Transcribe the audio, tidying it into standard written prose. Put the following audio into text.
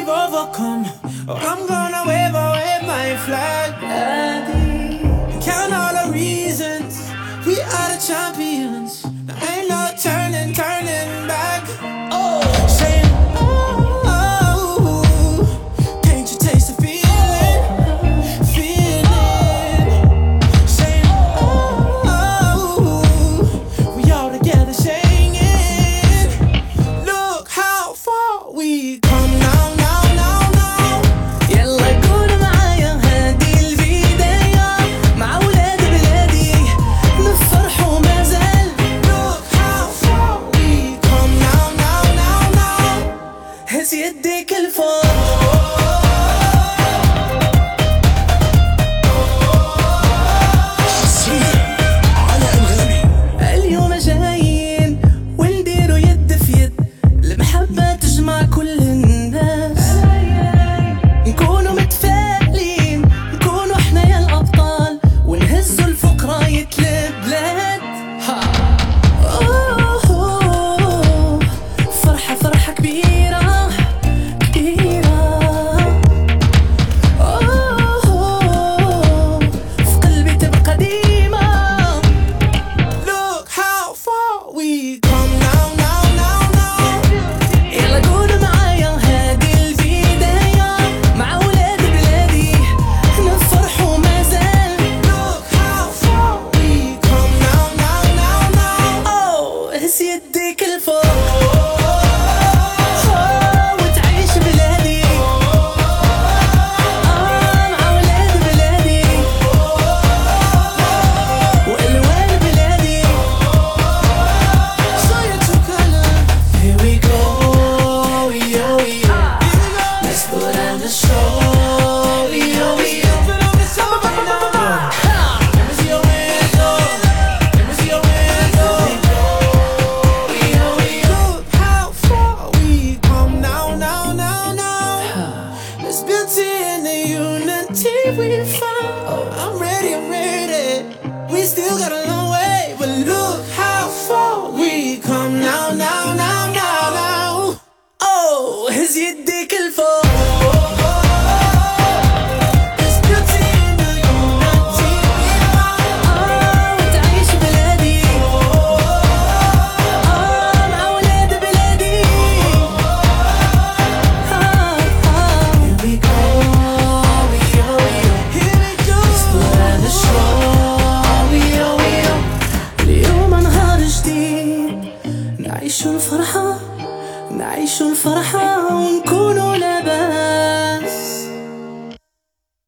we've overcome. Oh, I'm gonna wave my flag. Count all the reasons we are the champions. There ain't no turning back. Oh, saying, oh, can't you taste the feeling? Saying, oh, we all together singing. Look how far we come now. هز يديك الفوق على أنغامي. اليوم جايين ونديروا يد في يد، المحبة تجمع كل الناس. نكونوا متفائلين، نكونوا احنا يا الأبطال، ونهزوا الفقراء البلاد. فرحة كبيرة يديك الفوق وتعيش بلادي مع ولاد بلادي والوان بلادي. صاير color. Here we go, let's put on the show. We found. I'm ready. We still got a long way, but look how far we come now. Oh, هز يديك الفوق. There's beauty in the unity we found. وتعيش بلادي مع ولاد بلادي. Here we go. نعيش الفرحة ونكونوا